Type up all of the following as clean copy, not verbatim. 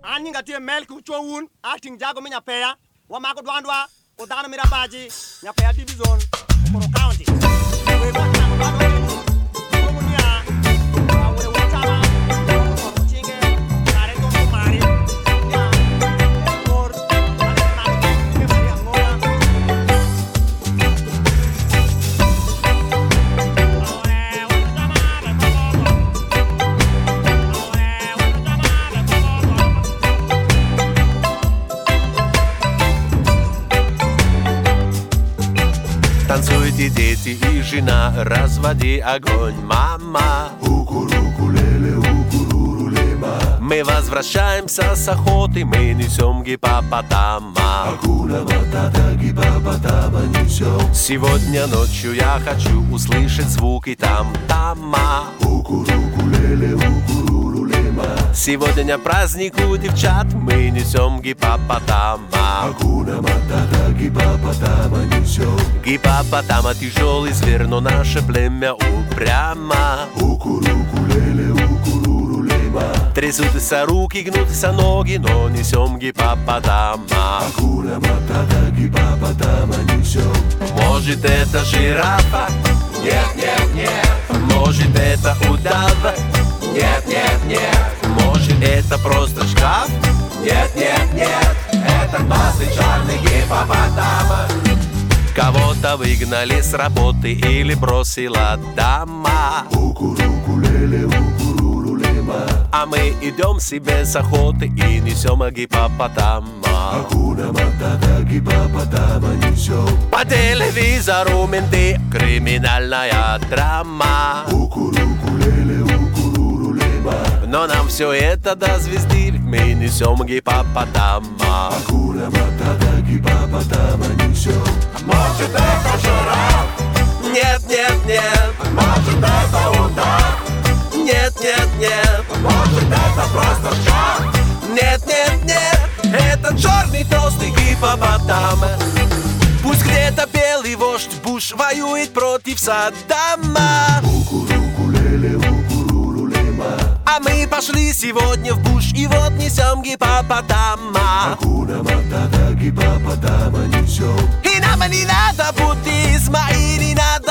Ani ngati melku chowun acting jago mi nyapea wa mako dwandwa odana mirabaji nyapea division Okoro County. We go to Komunia. We will tama chinge kare to mari. Por ke mari angora. Танцуйте, дети и жена, разводи огонь, мама. Укурукулеле, укурурулема. Мы возвращаемся с охоты, мы несем гипопотама. Акуна матата, гипопотама несем. Сегодня ночью я хочу услышать звуки там-тама. Укурукулеле, укурурулема. Сегодня праздник у девчат, мы несем гипопотама. Акуна матата, гипопотама несем. Гипопотама тяжелый зверь, но наше племя упрямо. Укурукулеле, укурурулема. Трясутся руки, гнутся ноги, но несем гипопотама. Акуна матата, гипопотама несем. Может это жирафа? Нет, нет, нет. Может это удава? Нет, нет, нет. Может это просто шкаф? Нет, нет, нет. Это классный черный гипопотама. Кого-то выгнали с работы или бросила дама. Укурукулеле, укурурулема. А мы идем себе с охоты и несем гипопотама. Акуна матата, гипопотама несем. По телевизору менты, криминальная драма. Укурукулеле, укурурулема. Но нам все это до звезды, мы несем гипопотама. Акуна матата, гипопотама несем. Может это жираф? Нет, нет, нет. Может это удав? Нет, нет, нет. Может это просто шкаф? Нет, нет, нет. Это черный толстый гипопотам. Пусть где-то белый вождь Буш воюет против Саддама. Укурукулеле, укурурулема. А мы пошли сегодня в буш и вот несем гипопотама. Акуна матата, гипопотама несем. И нам не надо буддизма и не надо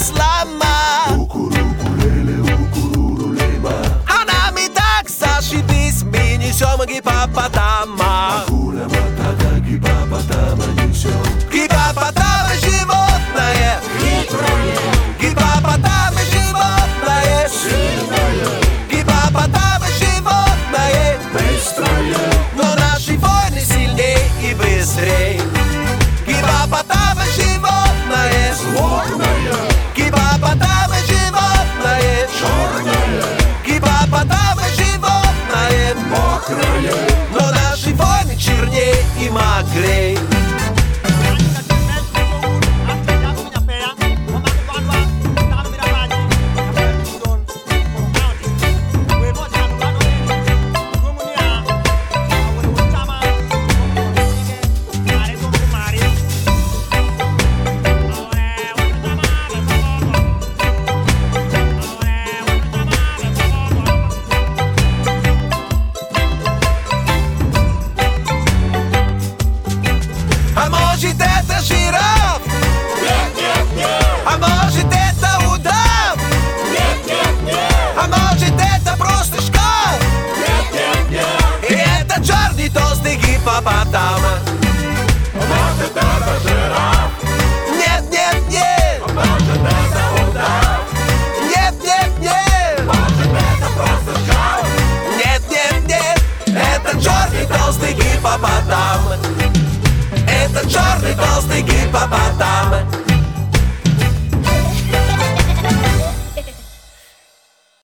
ислама. Укурукулеле, укурурулема. А нам и так зашибись, мы несем гипопотама. Акуна матата, гипопотама несем. Гипопотам животное Хитрое, Гипопотам животное сильное, Гипопотам животное быстрое. Но наши войны сильнее и быстрее. Гипопотам животное Злобное, Гипопотам животное черное, Гипопотам животное мокрое. Но наши войны чернее и мокрее. А может это жираф? Нет, нет, нет. А может это удав? Нет, нет, нет. А может это просто шкаф? Нет, нет, нет. И это черный толстый гипопотам. Может это жираф? Нет, нет, нет. Может это удав? Нет, нет, нет. Может это просто шкаф? Нет, нет, нет. Это черный толстый гипопотам. Это черный толстый гипопотам.